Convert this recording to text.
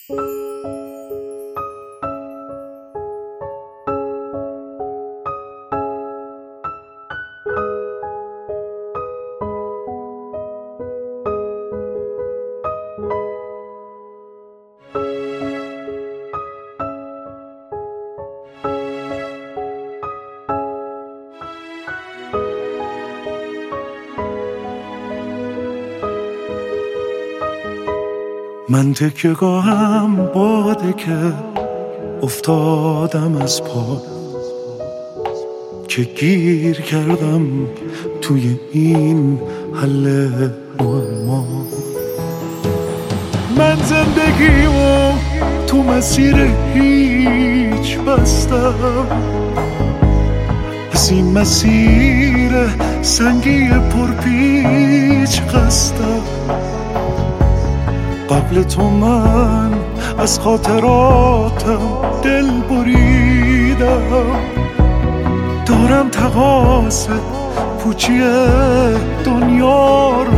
من تکیه‌گاهم باده که افتادم از پا، که گیر کردم توی این حل معما. من زندگیمو تو مسیر هیچ بستم، از این مسیر سنگی پرپیچ قصدم. قبل تو من از خاطراتم دل بریدم، دارم تقاص پوچی دنیا رو